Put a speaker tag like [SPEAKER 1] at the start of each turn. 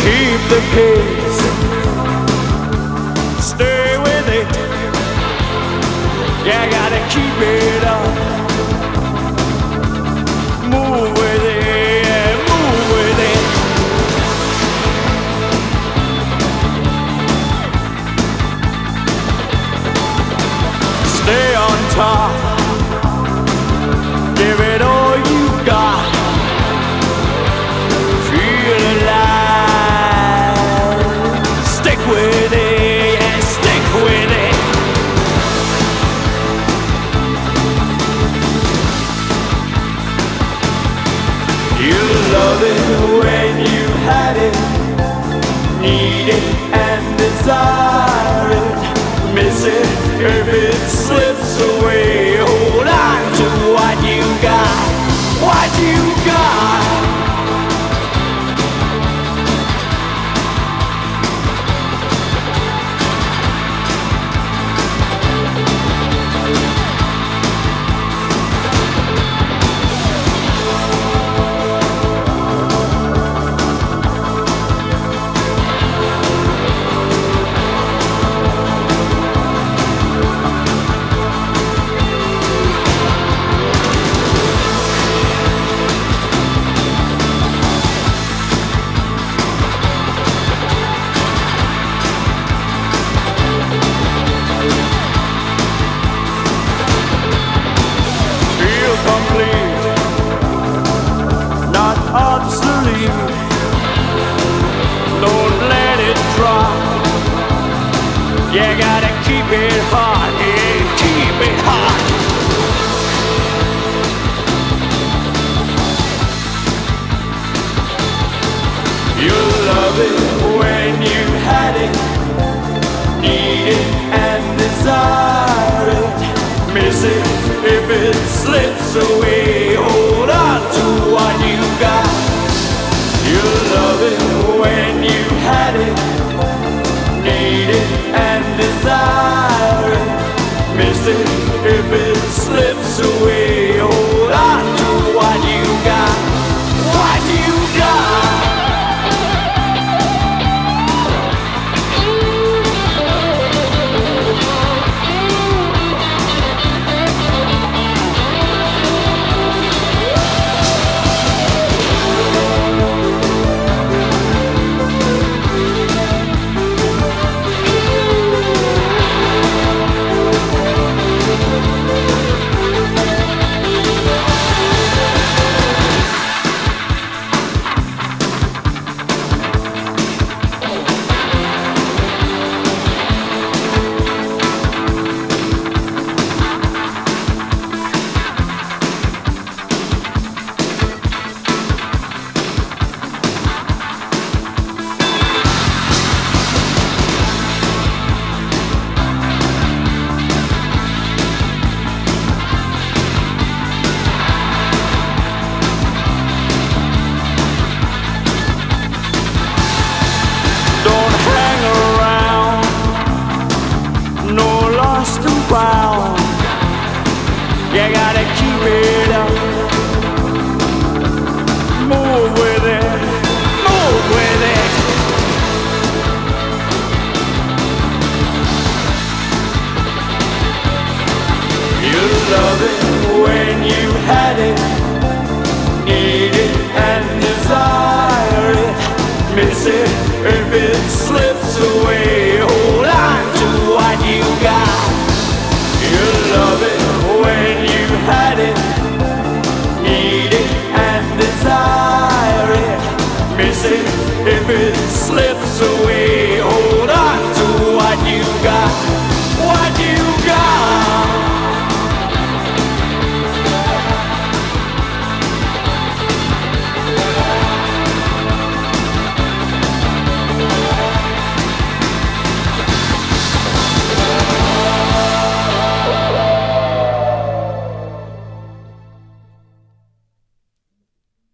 [SPEAKER 1] keep the pace, stay with it. Yeah, gotta keep it up. Move with it, yeah, move with it. Stay on top, give it all you got. Feel alive, stick with it, yeah, stick with it. You love it when you had it, need it and desire it, miss it if it slips away. Hold on to what you got, what you got. Complete, not obsolete. Don't let it drop. You gotta keep it hot, yeah, keep it hot. You love it when you had it, need it and desire it, miss it if it slips away.